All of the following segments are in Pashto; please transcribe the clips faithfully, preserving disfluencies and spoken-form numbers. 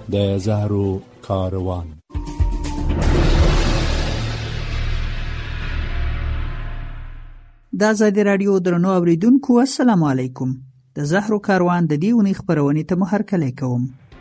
د زهرو کاروان. د آزادي راډیو درنو اوریدونکو السلام علیکم. د زهرو کاروان د دې اونۍ خبرونې ته مو هرکلی کوم.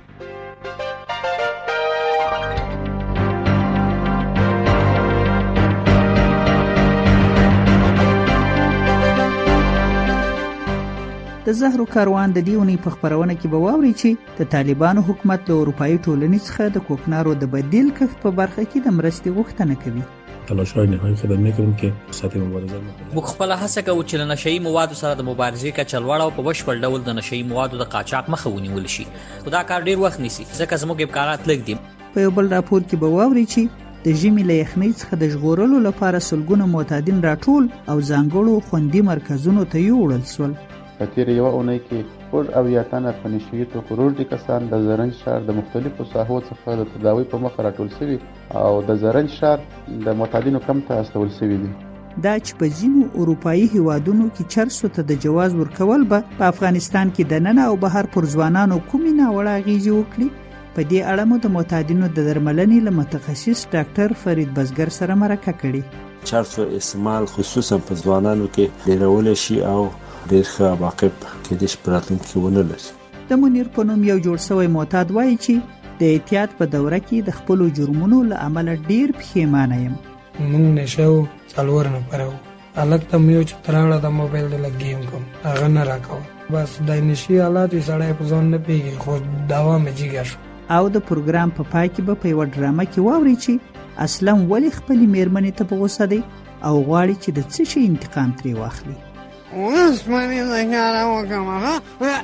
د زهرو کاروان د دې اونۍ په خبرونه کې به واوري چې د طالبانو حکومت له اروپایي ټولنې څخه د کوکنارو د بدیل کښت په برخه کې د مرستې غوښتنه کوي. تلاش‌های نهایی خودم می‌کنیم که سطح مبارزه می‌کنیم. موږ خپل هڅه کوو چې له نشئی موادو سره د مبارزې کچه لوړه او په بشپړ ډول د نشئی موادو د قاچاق مخه ونیول شي. خو دا کار ډیر وخت نیسي ځکه زموږ امکانات لږ دي. په یو بل راپور کې به واوري چې د ژمي له یخنۍ څخه د ژغورلو لپاره سلګونه معتادین راټول او ځانګړو خوندي مرکزونو ته یوړل شول. په تیر یو اونۍ کې شپږ اویا تنه په نشهیي توکو روږدي کسان د زرنج ښار د مختلفو ساحو څخه د تداوۍ په مخه راټول شوي او د زرنج ښار د معتادینو کمپ ته استول شوي دي. دا چې په ځینو اروپایي هیوادونو کې چرسو ته د جواز ورکول به په افغانستان کې دننه او بهر پر ځوانانو کومې ناوړه اغېزې وکړي. په دې اړه مو د معتادینو د درملنې له متخصص ډاکټر فرید بزګر سره مرکه کړې. چرسو استعمال خصوصا په ځوانانو کې ډېرول شي او ډېر ښه عواقب کېدای شي په راتلونکي کې ونه لري. د منیر په نوم یو جوړ شوی معتاد وایي چې د احتیاط په دوره کې د خپلو جرمونو له امله ډېر پښیمانه یم. موږ نشه وو څلور نفره وو. هلک ته مې ویل چې ته راوړه د موبایل د لږ ګیم کوم هغه نه راکوه. بس د نشي حالات یې سړی په ځان نه پوهېږي خو دوا مې جګه شو. او د پروګرام په پای کې به په یوه ډرامه کې واوري چې اسلم ولې خپلې مېرمنې ته په غوسه دی او غواړي چې د څه شي انتقام ترې واخلي. اوس باندې دا کار وکړم ها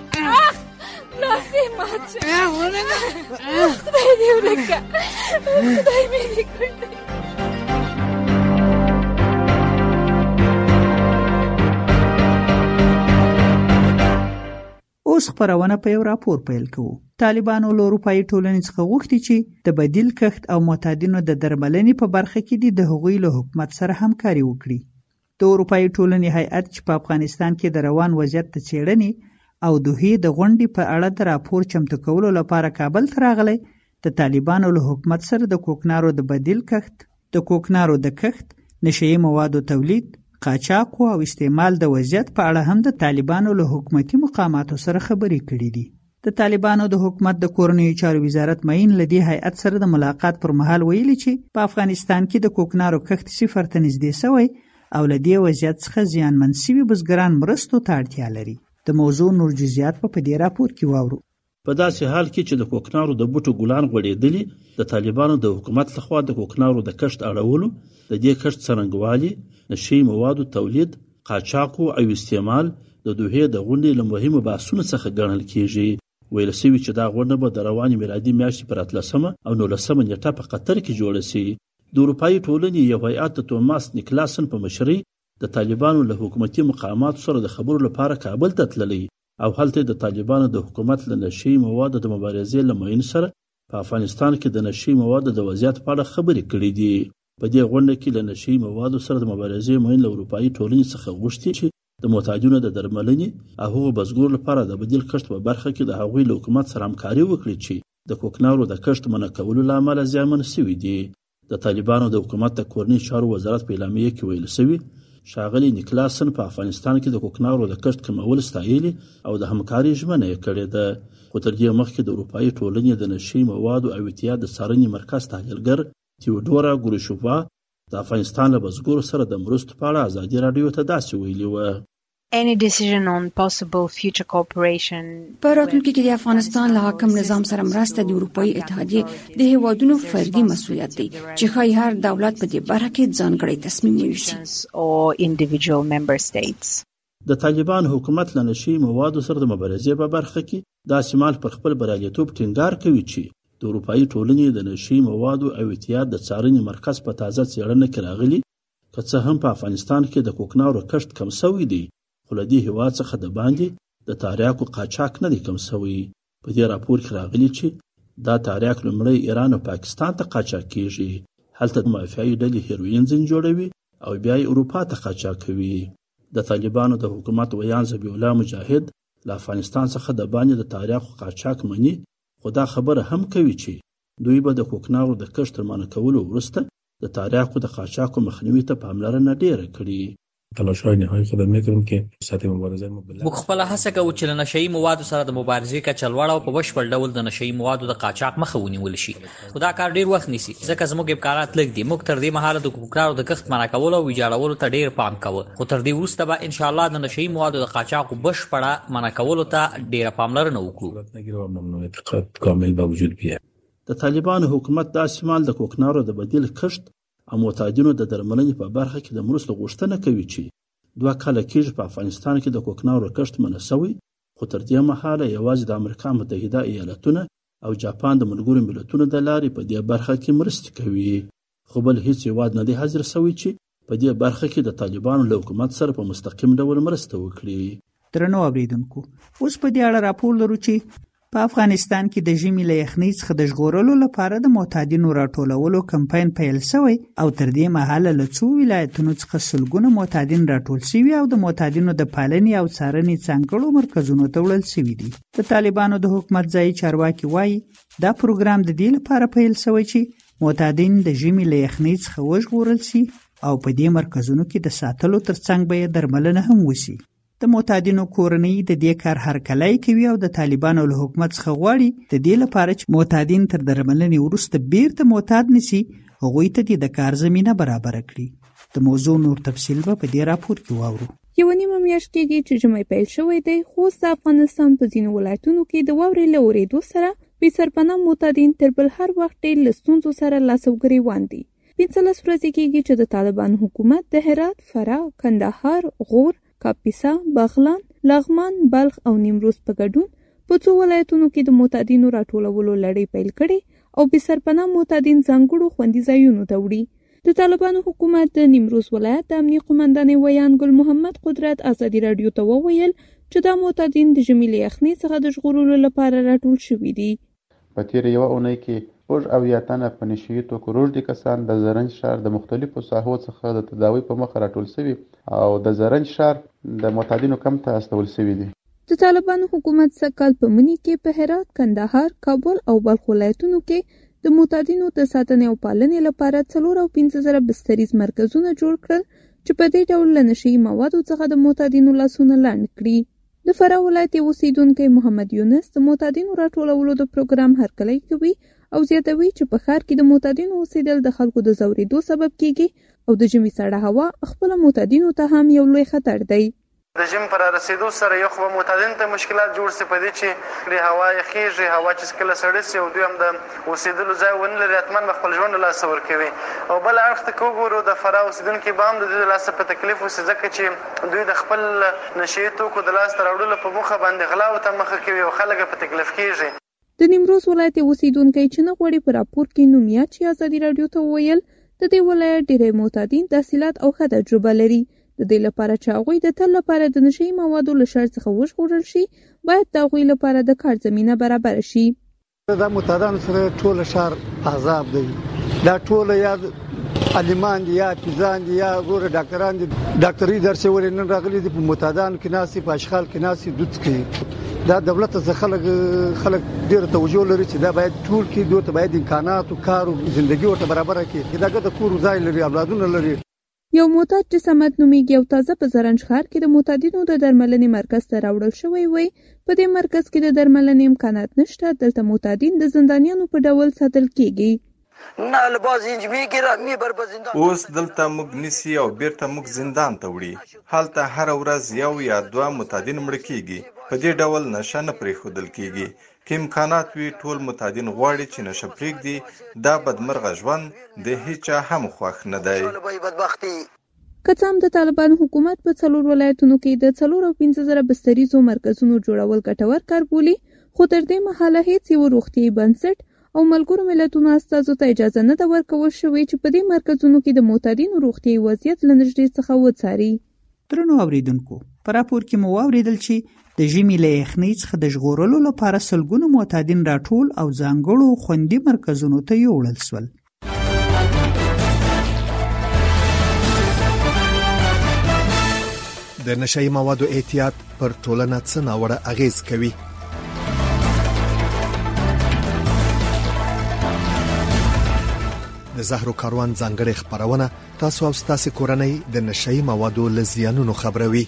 ناسې مات شو خدای دې ولکه خدای مې دې کړی. اوس خبرونه په یو راپور پیل کوو. طالبانو له اروپایي ټولنې څخه غوښتي چې د بدیل کښت او معتادینو د درملنې په برخه کې د هغوی له حکومت سره همکاري وکړي. د اروپایي ټولنې هیئت چې په افغانستان کې د روان وضعیت د څېړنې او دوحې د غونډې په اړه د راپور چمتو کولو لپاره کابل ته راغلی، د طالبانو له حکومت سره د کوکنارو د بدیل کښت، د کوکنارو د کښت، نشهیي موادو تولید، قاچاقو او استعمال د وضعیت په اړه هم د طالبانو له حکومتي مقاماتو سره خبرې کړې دي. د طالبانو د حکومت د کورنیو چارو وزارت معین له دې هیئت سره د ملاقات پر مهال ویلي چې په افغانستان کې د کوکنارو کښت صفر ته نږدې شوی او له دې وضعیت څخه زیانمن شوي بزګران مرستو ته اړتیا لري. د موضوع نور جزئیات په دې راپور کې واورو. په داسې حال کې چې د کوکنارو د بوټو ګلان غوړېدلي، د طالبانو د حکومت لخوا د کوکنارو د کښت اړولو، د دې کښت څرنګوالي، نشهیي موادو تولید، قاچاقو او استعمال د دوحې د غونډې له مهمو بحثونو څخه ګڼل کېږي. ویل شوي چې دا غونډه به د روانې میلادي میاشتې پر اتلسمه او نولسمه نیټه په قطر کې جوړه شي. د اروپایي ټولنې یو هیئت د توماس نیکلاسن په مشرۍ د طالبانو له حکومتي مقاماتو سره د خبرو لپاره کابل ته تللی او هلته د طالبانو د حکومت له نشهیي موادو د مبارزې له معین سره په افغانستان کې د نشهیي موادو د وضعیت په اړه خبرې کړې دي. په دې غونډه کې له نشهیي موادو سره د مبارزې معین له اروپایي ټولنې څخه غوښتي چې د معتادینو د درملنې او هغو بزګرو لپاره د بدیل کښت په برخه کې د هغوی له حکومت سره همکاري وکړي چې د کوکنارو د کښت منع کولو له امله زیانمن شوي دي. د طالبانو د حکومت د کورنیو چارو وزارت په اعلامیه کې ویل شوي ښاغلي نیکلاسن په افغانستان کې د کوکنارو د کښت کمول ستایلي او د همکاري ژمنه یې کړې ده. خو تر دې مخکې د اروپایي ټولنې د نشهیي موادو او احتیاط د څارنې مرکز تحلیلګر تیودورا ګروشووا د افغانستان له بزګرو سره د مرستو په اړه ازادي راډیو ته داسې ویلي وه: Any decision on possible future cooperation. په راتلونکي کې د افغانستان له حاکم نظام سره مرسته د اروپایي اتحادیې د هیوادونو فردي مسؤلیت دی چې ښایي هر دولت په دې برخه کې ځانګړی تصمیم ونیسي. د طالبان حکومت له نشهیي موادو سره د مبارزې په برخه کې داسې مال پر خپل بریالیتوب ټینګار کوي چې د اروپایي ټولنې د نشهیي موادو او احتیاط د څارنې مرکز په تازه څېړنه کې راغلي که څه هم په افغانستان کې د کوکنارو کښت کم شوی دی، خو له دې هېواد څخه د باندې د تاریاکو قاچاق نه دی کم شوی. په دې راپور کې راغلي چې دا تاریاک لومړی ایران او پاکستان ته قاچاق کیږي، هلته مافیایي ډلې هیروین ځین جوړوي او بیا یې اروپا ته قاچاق کوي. د طالبانو د حکومت ویان ذبیح الله مجاهد له افغانستان څخه د باندې د تاریاکو قاچاق مني، خو دا خبره هم کوي چې دوی به د کوکنارو د کښت تر منع کولو وروسته د تریاکو د قاچاقو مخنیوي ته پاملرنه ډیره کړي. تلاش‌های نهایی خودم می‌کنیم که سطح مبارزه مبلغ موږ خپل هڅه کوو چې له نشئی موادو سره د مبارزې کچه لوړه او په بشپړ ډول د نشئی موادو د قاچاق مخه ونیول شي. خو دا کار ډیر وخت نیسي ځکه زموږ امکانات لږ دي. موږ تر دې مهاله د کوکنارو د کښت منع کولو او ویجاړولو ته ډیر پام کوو، خو تر دې وروسته به ان شاء الله د نشئی موادو د قاچاق بشپړه منع کولو ته ډیر پاملرنه وکړو. کامل به وجود بیاید. د طالبانو حکومت داسې مال د کوکنارو د بدیل کښت او معتادینو د درملنې په برخه کې د مرستو غوښتنه کوي چې دوه کاله کېږي په افغانستان کې د کوکنارو کښت منع شوی، خو تر دې مهاله یوازې د امریکا متحده ایالتونه او جاپان د ملګرو ملتونو د لارې په دې برخه کې مرستې کوي، خو بل هیڅ هیواد نه دی حاضر شوی چې په دې برخه کې د طالبانو له حکومت سره په مستقیم ډول مرسته وکړي. درنو اوریدونکو، اوس په دې اړه راپور لرو چې په افغانستان کې د ژمي له یخنۍ څخه د ژغورلو لپاره د معتادینو راټولولو کمپاین پیل شوی او تر دې مهاله له څو ولایتونو څخه سلګونه معتادین راټول شوي او د معتادینو د پالنې او څارنې ځانګړو مرکزونو ته وړل شوي دي. د طالبانو د حکومت ځایي چارواکي وایي دا پروګرام د دې لپاره پیل شوی چې معتادین د ژمي له یخنۍ څخه وژغورل شي او په دې مرکزونو کې د ساتلو ترڅنګ به یې درملنه هم وشي. د معتادینو کورنۍ د دې کار هرکلی کوي او د طالبانو له حکومت څخه غواړي د دې لپاره چې معتادین تر درملنې وروسته بیرته معتاد نشي، هغوی ته د کار زمینه برابره کړي. د موضوع نور تفصیل به په دې راپور کې واورو. یوه نیمه میاشت کېږي چې ژمی پیل شوی دی، خو د افغانستان په ځینو ولایتونو کې د واورې له اورېدو سره بې سرپناه معتادین تر بل هر وخت ډېر له ستونزو سره لاس او ګرېوان دي. پنځلس ورځې کېږي چې د طالبانو حکومت د هرات، فراه، کندهار، غور، کاپیسا، بغلان، لغمان، بلخ او نیمروز په ګډون په څو ولایتونو کې د معتادینو راټولولو لړۍ پیل کړې او بې سرپناه معتادین ځانګړو خوندي ځایونو ته وړي. د طالبانو حکومت د نیمروز ولایت د امنیه قومندانې ویان ګل محمد قدرت ازادي راډیو ته وویل چې دا معتادین د ژمي له یخنۍ څخه د ژغورلو لپاره راټول شوي دي. په تېره یوه اونۍ کې شپږ اویا تنه په نشهیي توکو روږدي کسان د زرنج ښار د مختلفو ساحو څخه د تداوۍ په مخه راټول شوي او د زرنج ښار د معتادینو کمپ ته استول شوي دي. د طالبانو حکومت سږکال په مني کې په هرات، کندهار، کابل او بلخ ولایتونو کې د معتادینو د ساتنې او پالنې لپاره څلور او پنځه زره بستریز مرکزونه جوړ کړل چې په دې ډول له نشهیي موادو څخه د معتادینو لاسونه لنډ کړي. د فراه ولایت اوسیدونکی محمد یونس د معتادینو راټولولو د پروګرام هرکلی کوي او زیاتوي چې په ښار کې د معتادینو اوسېدل د خلکو د ځورېدو سبب کیږي او د ژمي سړه هوا خپله معتادینو ته هم یو لوی خطر دی. د ژمي په رارسېدو سره یو خو به معتادینو ته مشکلات جوړ شي په دې چې د هوا یخېږي، هوا چې کله سړه شي او دوی هم د اوسېدلو ځای ونه لري، حتما به خپل ژوند له لاسه ورکوي. او بل اړخ ته که وګورو د فراه اوسېدونکي به هم د دوی د لاسه په تکلیف اوسي، ځکه چې دوی د خپل نشهیي توکو د لاسته راوړلو په موخه باندې غلاو ته مخه کوي او خلک په تکلیف کېږي. د نیمروز ولایت اوسیدونکی چې نه غواړي په راپور کې نوم یاد شي ازادي راډیو ته وویل د دې ولایت ډېری معتادین تحصیلات او ښه تجربه لري. د دې لپاره چې هغوی د تل لپاره د نشهیي موادو له شر څخه وژغورل شي، باید د هغوی لپاره د کار زمینه برابره شي. دا معتادانو سره ټول ښار عذاب دی. دا ټول یا عالمان دي یا پیزان دي یا ګوره ډاکټران دي، ډاکټري درس ولې نن راغلي دي په معتادانو کې ناسي، په اشغال کې ناسي، دوت کې دا دولت څخه خلک خلک ډیر توجه لري چې دا باید ټول کې دوی ته باید امکانات او کار او ژوندۍ ورته برابر کړي. دا د کور ځای لري، اولادونه لري. یو معتاد چې سمت نومیږي او تازه په زرنج ښار کې د معتادینو د درملنې مرکز ته راوړل شوی وی، په دې مرکز کې د درملنې امکانات نشته. دلته معتادین د زندانیانو په ډول ساتل کیږي. اوس دلته موږ نیسي او بیرته موږ زندان ته وړي. هلته هر ورځ یو یا دوه معتادین مړه کیږي. په دې ډول نشه نه پرېښودل کیږي. که امکانات وي ټول معتادین غواړي چې نشه پرېږدي. دا بدمرغه ژوند د هیچا هم خوښ نه دی. که څه هم د طالبانو حکومت په څلور ولایتونو کې د څلور او پنځه زره بستریزو مرکزونو جوړول ګټور کار بولي، خو تر دې مهاله هیڅ یو روغتیایي بنسټ او ملګرو ملتونو استازو ته اجازه نه ده ورکول شوې چې په دې مرکزونو کې د معتادینو روغتیایي وضعیت له نږدې څخه وڅاري. درنو اوریدونکو، په راپور کې مو واورېدل چې د ژمي له یخنۍ څخه د ژغورلو لپاره سلګونه معتادین راټول او ځانګړو خوندي مرکزونو ته یوړل شول. د نشهیي موادو احتیاط پر ټولنه څه ناوړه اغیز کوي؟ د زهرو کاروان ځانګړې خبرونه تاسو او تاسو کورنۍ د نشئی موادو له زیانونو خبروي.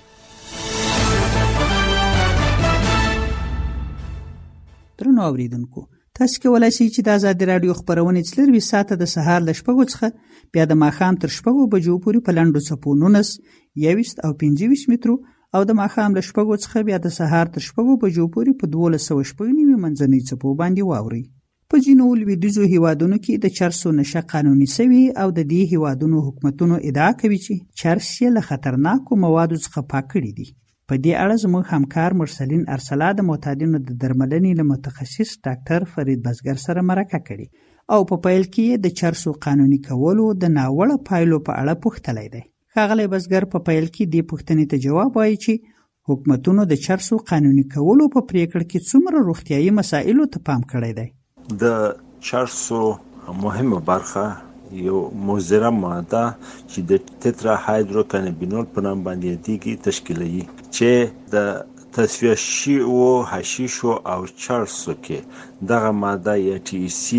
درنو اوریدونکو، تاسو کولای شئ چې د آزادي رادیو خبرونه څلروي ساعته د سهار ل شپږو څخه بیا د ماښام تر شپږو بجو پورې په لنډو څپو نولس، یوویشت او پنځه ویشت مترو او د ماښام ل شپږو څخه بیا د سهار تر شپږو بجو پورې په دولس سوه شپږ نوي منځنۍ څپو باندې واورئ. په ځینو لویدیځو هیوادونو کې د چرسو نشه قانوني سوي او د دې هیوادونو حکومتونو ادعا کوي چې چرس یې له خطرناکو موادو څخه پاک کړي دي. په دې اړه زموږ همکار مرسلین ارسلا د معتادینو د درملنې له متخصص ډاکټر فرید بزګر سره مرکه کړې او په پیل کې د چرسو قانوني کولو د ناوړه پایلو په اړه پوښتلی دی. ښاغلی بزګر په پیل کې دې پوښتنې ته جواب وایي چې حکومتونو د چرسو قانوني کولو په پریکړه کې څومره روغتیايي مسایلو ته پام کړی دی. د چرسو مهمه برخه یو مضره ماده چې د تترا هایدرو کانابینول په نام باندې یادېږي تشکیلوي، چې د تصفیه شویو حشیشو او چرسو کې دغه ماده یا ټي سی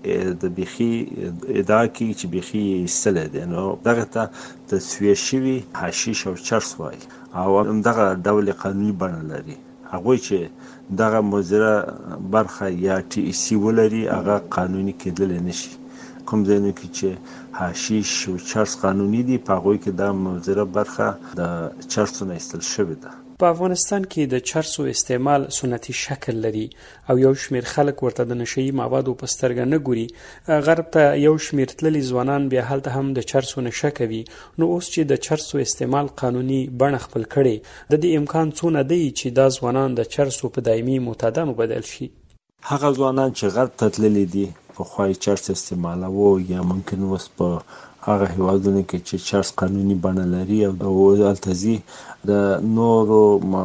د بيخي ادعا کوي چې بيخي ایستلی دی. نو دغه ته تصفیه شوي حشیش او چرس وایي او دغه ډول قانوني بڼه لري. هغوی چې دغه مضره برخه یا ټي سی ولري هغه قانوني کېدلی نشي. کوم ځایونو کې چې حشیش او چرس قانوني دي په هغوی کې دا مضره برخه د چرسو نه ایستل شوې ده. په افغانستان کې د چرسو استعمال سنتي شکل لري او یو شمیر خلک ورته د نشئی موادو په سترګه نه ګوري. غرب ته یو شمیر تللي ځوانان بیا هلته هم د چرسو نشه کوي. نو اوس چې د چرسو استعمال قانوني بڼه خپل کړي، د دې امکان څونه دی چې دا ځوانان د چرسو په دایمي معتادانو بدل شي؟ هغه ځوانان چې غرب ته تللي دي په خوای چرس استعمالوي یا ممکن اوس په هغه هیوادونو کې چې چرس قانوني بڼه لري او د التزي د نورو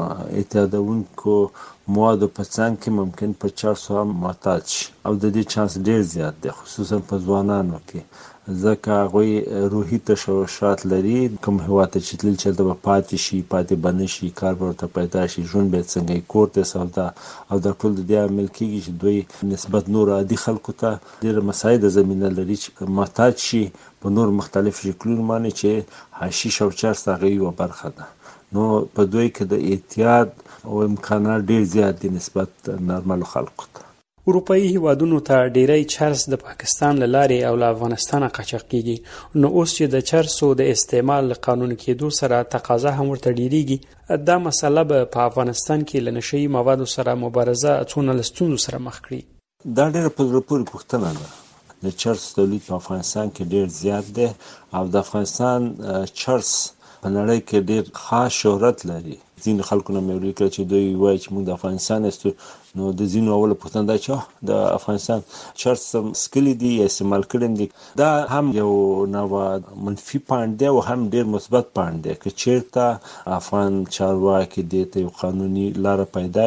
اعتیادونکو موادو په څنګ کې ممکن په چرسو هم معتاد شي او د دې چانس ډیر زیات دی، خصوصا په ځوانانو کې، ځکه هغوی روحي تشوشات لري. کوم هیواد ته چې تلل چې هلته به پاتې شي، پاتې به نه شي، کار به ورته پیدا شي، ژوند به یې څنګه یې کور ته سودا او دا ټول د دې عامل کېږي چې دوی نسبت نورو عادي خلکو ته ډېره مساعده زمینه لري چې معتاد شي په نور مختلف شکلونو باندې چې حشیش او چرس هغه یوه برخه ده. نو په دوی کې د اعتیاد او امکانات ډېر زیات دي نسبت نارملو خلکو ته. اروپایي هیوادونو ته ډیری چرس د پاکستان له لارې او له افغانستانه قاچاق کیږي. نو اوس چې د چرسو د استعمال قانون کېدو سره تقاضا هم ورته ډیریږي، دا مسله به په افغانستان کې له نشئی موادو سره مبارزه څونه له ستونزو سره مخ کړي؟ دا ډېره په زړه پورې پوښتنه ده. د چرس تولید په افغانستان کې ډېر زیات دی او د افغانستان چرس په نړۍ کې ډېر خاص شهرت لري. ځینې خلکو نه مې اورېدل چې دوی وایي چې موږ د افغانستان یاستو. نو د ځینو اوله پوښتنه دا چې د افغانستان چرس څکلي دي یا استعمال کړي دي. دا هم یو نوع منفي پاینټ دی او هم ډېر مثبت پاینټ دی. که چېرته افغان چارواکي دې ته یو قانوني لاره پیدا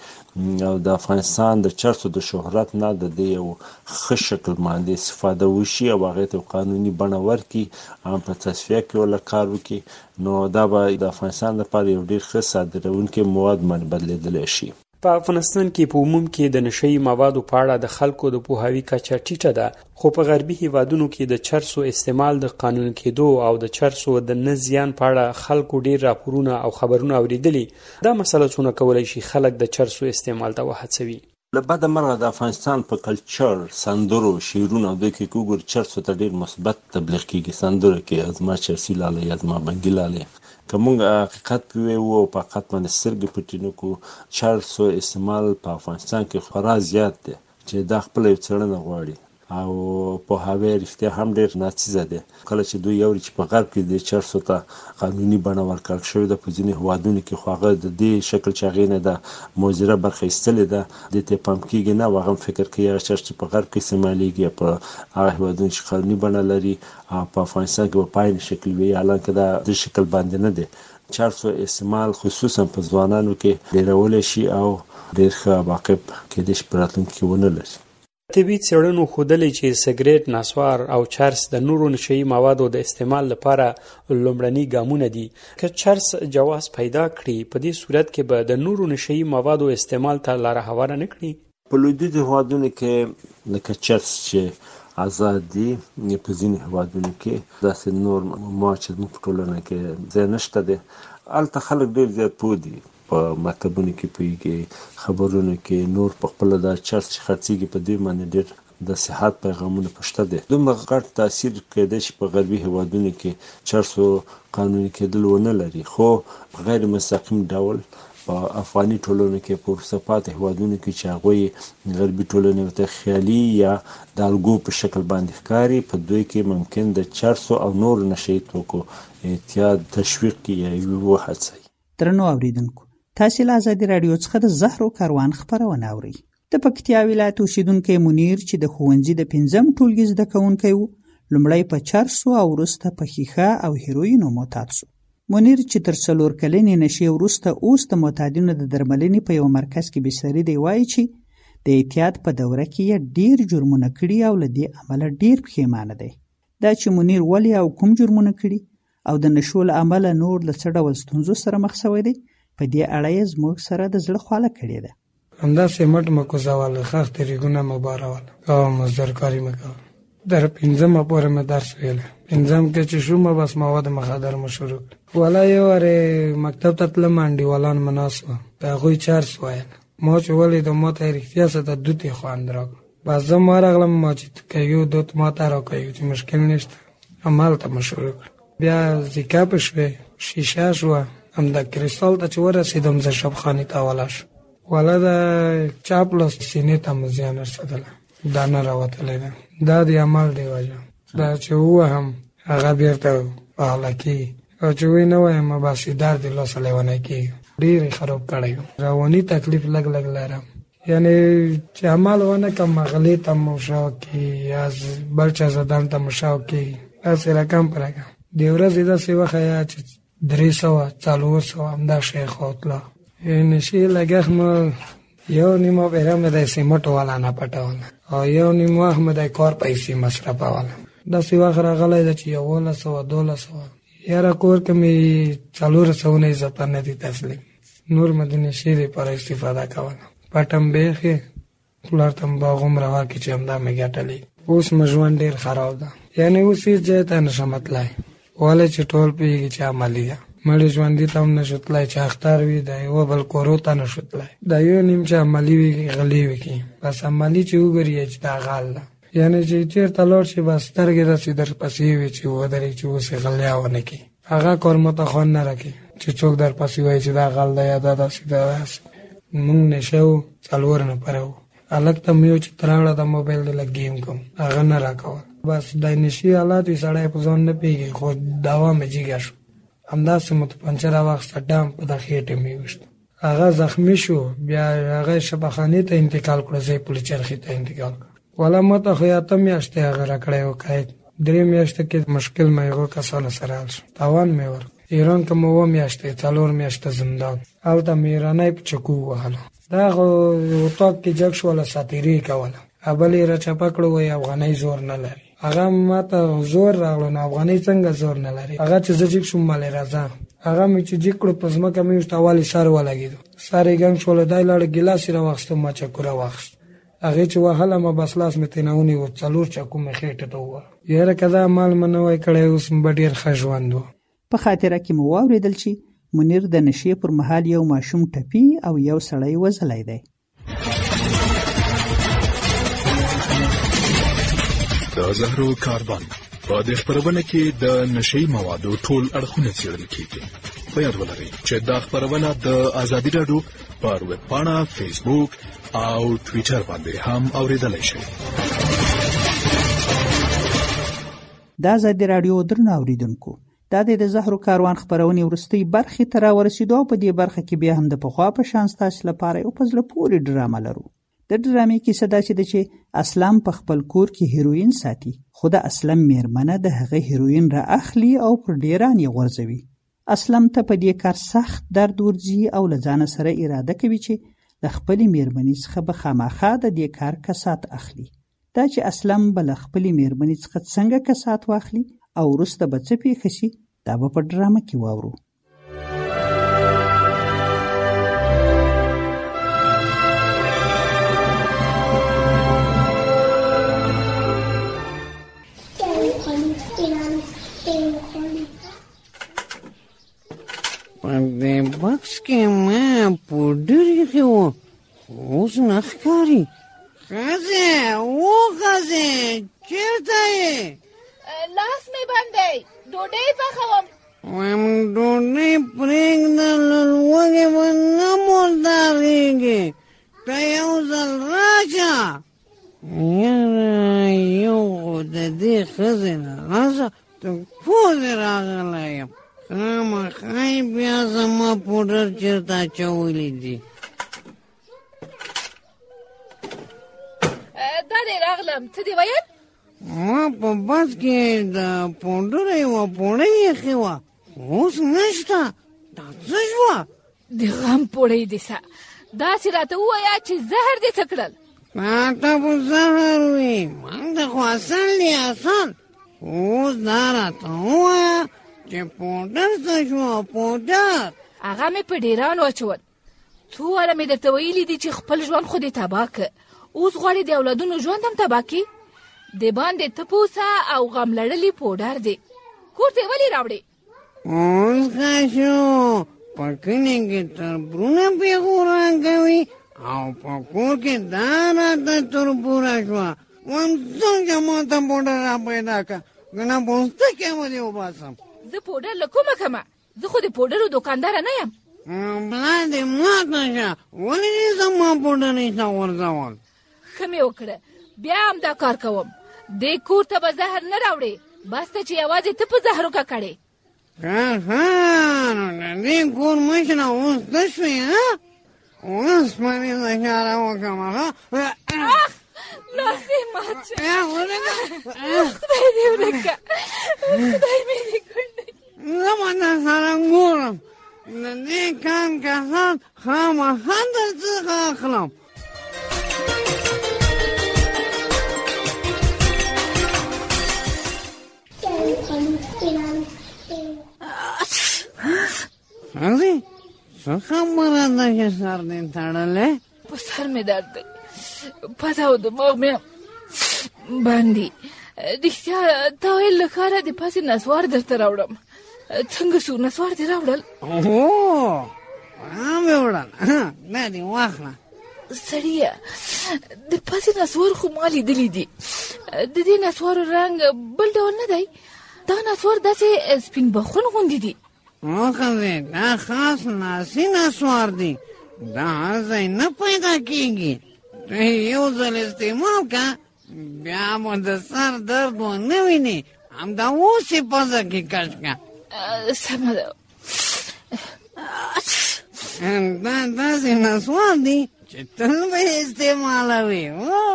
کړي او د افغانستان د چرسو د شهرت نه د دې یو ښه شکل باندې استفاده وشي او هغې ته یو قانوني بڼه ورکړي، هم په تصفیه کې ورله کار وکړي، نو دا به د افغانستان لپاره یو ډېر ښه صادروونکی مواد باندې بدلېدلی شي. په افغانستان کې په عموم کې د نشئی موادو په اړه د خلکو د پوهاوي کچه ټیټه ده، خو په غربي هیوادونو کې د چرسو استعمال د قانون کېدو او د چرسو د نه زیان په اړه خلکو ډیر راپورونه او خبرونه اوریدلي. دا مسله څونه کولی شي خلک د چرسو استعمال ته وهڅوي؟ له بده مرغه د افغانستان په کلچر، سندرو، شعرونو او دوی کې که وګورو چرسو ته ډېر مثبت تبلیغ کېږي. سندرو کې زما چرسي لالی یا زما بنګي لالی. که موږ حقیقت ووایو او په حقیقت باندې سترګې پټې نه کړو، چرسو استعمال په افغانستان کې خورا زیات دی چې دا خپله یو څېړنه غواړي او پوهاوی رښتیا هم ډېر ناڅیزه دی. کله چې دوی اوري چې په غرب کې د چرسو ته قانوني بڼه ورکړل شوې ده په ځینې هېوادونو کې، خو هغه د دې شکل چې هغې نه د مضره برخه ایستلې ده دې ته یې پام کېږي نه، او هغه هم فکر کوي هغه چرس چې په غرب کې استعمالېږي یا په هغه هېوادونو چې قانوني بڼه لري او په افغانستان کې به پاین شکل وي، حالانکه دا د شکل باندې نه دی. چرسو استعمال خصوصا په ځوانانو کې ډېرولی شي او ډېر ښه عواقب کېدای شي په راتلونکي کې ونه لري. طبي څېړنو ښودلې چې سګرټ، نسوار او چرس د نورو نشئی موادو د استعمال لپاره لومړني ګامونه دي. که چرس جواز پیدا کړي، په دې صورت کې به د نورو نشئی موادو استعمال ته لاره هواره نه کړي. په لویدیځو هېوادونو کې لکه چرس چې ازادي په ځینې هیوادونو کې داسې نور مواد چې زموږ په ټولنه کې ځای نشته دی. هلته خلک ډېر زیات پوه دي، په مکتبونو کې پوهېږي، خبرونو کې، نور په خپله دا چرس چې خرڅېږي په دې باندې ډېر د صحت پیغامونه پشته دي. دومره غټ تاثیر کېدای شي په غربي هیوادونو کې چرسو قانوني کېدل ونه لري، خو په غیر مستقیم ډول په افغاني ټولنو کې په وروسته پاتې هیوادونو کې چې هغوی غربي ټولنې ورته خیالي یا د الګو په شکل باندې ښکاري، په دوی کې ممکن د چرسو او نور نشهیي توکو اعتیاد تشویق کړي یا یې وهڅوي. درنو اورېدونکو، تاسې له ازادي راډیو څخه د زهرو کاروان خپرونه اورئ. د پکتیا ولایت اوسیدونکی منیر چې د ښوونځي د پنځم ټولګي زده کوونکی و، لومړی په چرسو او وروسته په ښیښه او هیروینو معتاد سو. منیر چې تر څلور کلنې نشې وروسته اوس د معتادینو د درملنې په یو مرکز کې بستري دی، وایي چې د اعتیاد په دوره کې یې ډېر جرمونه کړي او له دې امله ډېر پښیمانه دی. دا چې منیر ولې او کوم جرمونه کړي او د نشو له امله نور له څه ډول ستونزو سره مخ شوی دی، په دې اړه یې زموږ سره د زړه خواله کړې ده. همداسې مټ مه کوزول، ښخ طریقونه مه بارول او مزدورکاري مه کول. در پنځمه پورې مې درس ویلی، پنځم کې چې شومه بس مواد مخدر مو شروع کړه. والا یو وارې مکتب ته تلم، انډیوالان مې ناست وه، د هغوی چرس ویل. ما چې ولیدم ما ته یې رښتیا څه د دوت یې خوند راکړ. بس زه ما راغلم، ما چې کیو دوت ما ته راکوي چې مشکل نشته، همالته مې شروع کړه. بیا زیکا په شوې، شیشه شوه، همدا کریستال ته چې ورسېدم زه شبخانې ته ولاړ شوم. والا د چاپلوس سینې ته مې زیان رسېدلی، دانه راوتلی ده. دا د عمل دی وجه دا چې ووهم هغه بېرته پهله کېږي، او چې وی نه وایم بس درد یې لاسه لیونی کېږي. ډېر یې خراب کړی یم، رواني تکلیف لږ لږ لرم. یعنې چې عمل ونه کړم غلې ته مو شوق کېږي یا بل چا زدن ته مو شوق کېږي، داسې رقم په رقم. د ورځې داسې وخت یا چې درې سوه څلور سوه همدا شی خوتله. نشي لګښت مو یو نیمه پیره مې د سیمټو والا نه پټوله او یو نیمه وخت مې د کار پیسې مصرفوله. داسې وخت راغلی ده چې یولس سوه دولس سوه یاره کور کې مې څلور سوونه اضافه نه دي تسلیم، نور مې د نشي دپاره استفاده کوله. پټم بیخې پلار ته مې باغومره ورکړي چې همدا مې ګټلي. اوس مې ژوند ډېر خراب ده، یعنې اوس هېڅ ځای ته نشم تللی، ولې چې ټول پوهېږي چې عملي ده. مړی ژوندي ته هم نشو تللی، چې اختر وي د یوه بل کورو ته نشو تللی. دا یو نیم چې عملي وي غلې وکړي، بس عملي چې وګوري چې دا غال ده، یعنې چې چېرته لاړ شي بس سترګې داسې در پسې وي چې ودرې چې اوس یې غلیا ونه کړي. هغه کار ماته خوند نه راکړي چې څوک در پسې وایي چې دا غل ده یا دا داسې ده داسې. مونږ نشه وو، څلور نفره وو. هلک ته مې ویل چې ته راوړه د موبایل د لږ گیم کوم، هغه نه راکول. بس د نشي حالات وي، سړی په ځان نه پوهېږي، خو دوا مې جګه شو. همداسې مو ته پنچره واخیسته، ډام په د خېټې مې ویشت. هغه زخمي شو، بیا هغه شفاخانې ته انتقال کړو، زه یې پل چرخې ته انتقال کړو. والا ما ته خو اته میاشتې هغه راکړی و قید، درې میاشتې کې مشکل مې هغو کسانو سره حل شو، تاوان مې ورکړ. ایران کې مو اووه میاشتې، څلور میاشتې زندان، هلته مې ایرانی په چکو ووهلو. دا خو اطاق کې جګ شوله، ساتیري یې کوله. بل یې راچپه کړو، وایي افغانۍ زور نه لري. هغه ما ته زور راغلو، نو افغانۍ څنګه زور نه لري؟ هغه چې زه جګ شوم مالې راځه، هغه مې چې جګ کړو په ځمکه مې ویشت، اول یې سر ولګېدو، سر یې ګنګ شوله. دی لاړه ګیلاس یې راواخیستو، ما چکوره واخیست، هغې چې وهلمه بس لاس مې ترې نه ونیو، څلور چکو مې خېټې ته ووهل. یاره که دا عمل مې نه وای کړی اوس به ډېر ښه ژوند و. په خاطره کې مو واورېدل چې منیر د نشې پر مهال یو ماشوم ټپي او یو سړی وژلی دی. د زهرو کاروان په دې خپرونه کې د نشهیي موادو ټول اړخونه څېړل کېږي. په یاد ولرئ چې دا خپرونه د ازادي راډیو پر ویبپاڼه، فیسبوک او ټویټر باندې هم اورېدلی شئ. د ازادي راډیو درنو اورېدونکو، دا د زهرو کاروان خپرونې وروستۍ برخې ته راورسېدو او په دې برخه کې بیا هم د پخوا په شان ستاسو لپاره یو په زړه پورې ډرامه لرو. د ډرامې کیسه داسې ده چې اسلم په خپل کور کې هیروین ساتي، خو د اسلم میرمنه د هغه هیروین را اخلي او پر ډیران یې غورځوي. اسلم ته په دې کار سخت درد ورځي او له ځانه سره اراده کوي چې د خپلې میرمنې څخه به خامخا د دې کار کسات اخلي. دا چې اسلم به له خپلې میرمنې څخه څنګه کسات واخلي او وروسته به څه پېښه شي، دا به په ډرامه کې واورو. دې بکس کې ما پوډر ایښی و اوس نه ښکاري. ښځې و ښځې چېرته یې؟ لاس مې بند دی، ډوډۍ پخوم. وایم ډوډۍ پرېږده، له لوږې به نه مردارېږي. ته یو ځل راشه. یاره یو خو د دې ښځې نه راشه ته پوزې راغلی یم. خامخا بیا زما پوډر چېرته اچولی دي؟ دا دی راغلم. څه دې ویل؟ ما په بس کې د پوډر یوه پوړۍ ایښې وه، اوس نشته. دا څه شوه؟ د غم پوړۍ دې سه. داسې راته ووایه چې زهر دې څه کړل. تا ته به زهر وي، من د خو اصل دی اصل. اوس دا راته ووایه چې پوډر څه شوه؟ پوډر هغه مې په ډېرانو اچول. څو واره مې درته ویلي دي چې خپل ژوند خو دې تباه که. اوس غواړې د اولادونو ژوند هم تباه کړي. د باندې تپوسه او غم لړلي پوډر دی. کور ته ولې راوړې؟ اوس ښه شو. په کلي کې تربرونه پیغوران کوي او په کور کې دا راته تربوره شوه. وایم څنګه ما ته پوډر را پیدا کړه، که نه پوستکی به دې وباسم. زه پوډر له کومه کمه؟ زه خو د پوډرو دوکانداره نه یم. بلا دې ماته شه، ولې دې زما پوډر نشته غورځول؟ ښه مې وکړه، بیا هم دا کار کوم. دې کور ته به زهر نه راوړې، بس ته چې یوازې ته په زهرو ککړې. ښه ښه نو د دې کور مشره اوس ته شوې؟ ها اوس مې د ښاره وکړمه. اخ لاس یې مات شو. خدای دې ورکه، خدای مې دې کړی. زه به در سره ګورم. د دې کان کسان خامخا در څخه اخلم. ښځې څه خبره ده چې سر دې تړلی؟ په سر مې درد دی، پزه او دماغ مې باندې. رښتیا تا ویل له ښاره د پاسې نسوار درته راوړم. څنګه شو؟ نسوار دې راوړل؟ هو مې وړل. دا دې واخله. سړیه د پاسې نسوار خو ما لیدلی دي. د دې نسوارو رنګ بل ډول نه دی. دا نسوار داسې سپین بخون غوندې دي. وښځې دا خاص ناسي نسوار دی. دا هر ځای نه پیدا کېږي. ته یو ځل استعمال که بیا مو د سر درد ونه وینې. همدا اوس یې پزه کې کش که. سمه ده. دا داسې نسوار دی چې تل به یې استعمالوي.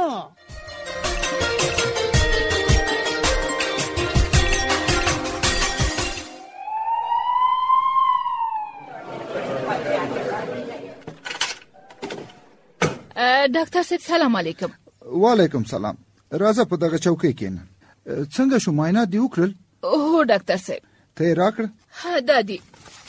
ډاکټر صاحب سلام علیکم. وعلیکم سلام. راځه په دغه چوکۍ کېنه. څنګه شو معاینات دې وکړل؟ هو ډاکټر صاحب. ته یې راکړه؟ ها دا دی.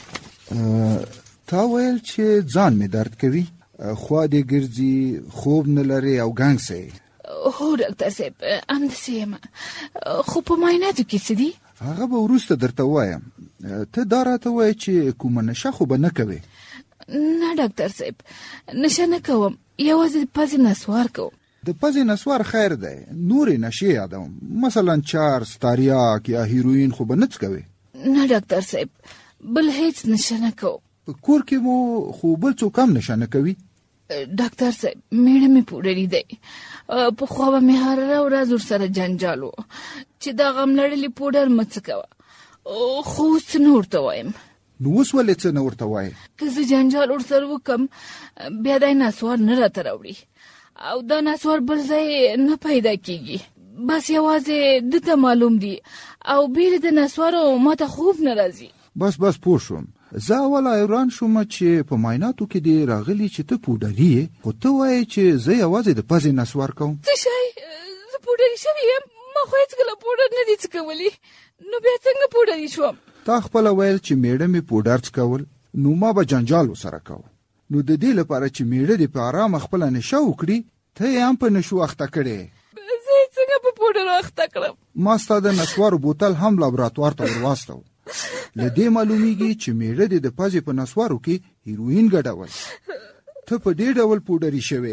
تا ویل چې ځان مې درد کوي، خوا دې ګرځي، خوب نه لرې او ګنګسه یې. هو ډاکټر صاحب همداسې یم، خو په معایناتو کې څه دي؟ هغه به وروسته درته ووایم. ته دا راته وایې چې کومه نشه خو به نه کوې؟ نه ډاکټر صاحب نشه نه کوم، یوازې د پزې نسوار کوم. د پزې نسوار خیر دی، نورې نشې یادوم، مثلا چارس، تاریاک یا هیروین خو به نه څکوې؟ نه ډاکټر صاحب بل هیڅ نشه نه کوم. په کور کې مو خو بل څوک هم نشه نه کوي؟ ډاکټر صاحب میړه مې پوډري دی. پخوا به مې هره ورځ ورسره جنجال و چې دا غم لړلي پوډر مه څکوه، خو اوس څه نه ورته وایم. نو اوس ولې څه نه ورته وایې؟ که زه جنجال ورسره وکړم بیا دا نسوار نه راته راوړي او دا نسوار بل ځای نه پیدا کېږي. بس یوازې ده ته معلوم دي او بیرې د نسوارو ما ته خوب نه راځي. بس بس پوه شوم. زه اوله حیران شوم چې په معایناتو کې دې راغلي چې ته پوډري یې، خو ته وایې چې زه یوازې د پزې نسوار کوم. څه شی؟ زه پوډري شوې یم؟ ما خو هېڅکله پوډر نه دي څکولي، نو بیا څنګه پوډري شوم؟ تا خپله ویل چې میړه مې پوډر څکول، نو ما به جنجال ورسره کوه. نو د دې لپاره چې میړه دې په ارامه خپله نشه وکړي، ته یې هم په نشو اخته کړې. زه یې څنګه په پوډرو اخته کړم؟ ما ستا د نسوارو بوتل هم لابراتوار ته ور واستو. لدې معلومیږي چې میړه د پازې په نسوارو کې هیروین ګډول. ته په دې ډول پوډري شوې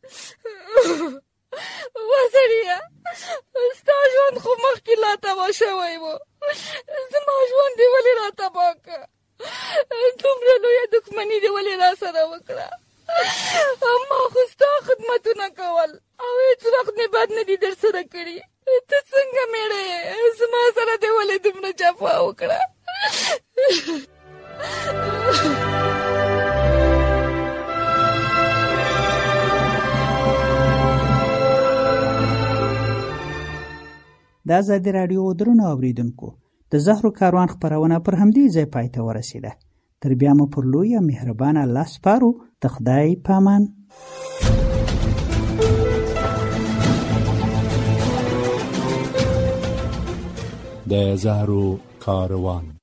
وسړیه، ستا ژوند خو مخکې لا تباه شوی و، زما ژوند دې ولې را تباه که؟ دومره لویه دښمني دې ولې را سره وکړه؟ ما خو ستا خدمتونه کول او هېڅ وخت مې بد نه دي در سره کړي. ته څنګه میړه یې؟ زما سره دې ولې دومره جفا وکړه؟ د ازادي راډیو درنو اوریدونکو، د زهرو کاروان خپرونه پر همدې ځای پای ته ورسېده. تر بیا مو پر لوی او مهربان الله سپارو. د خدای پامان. د زهرو کاروان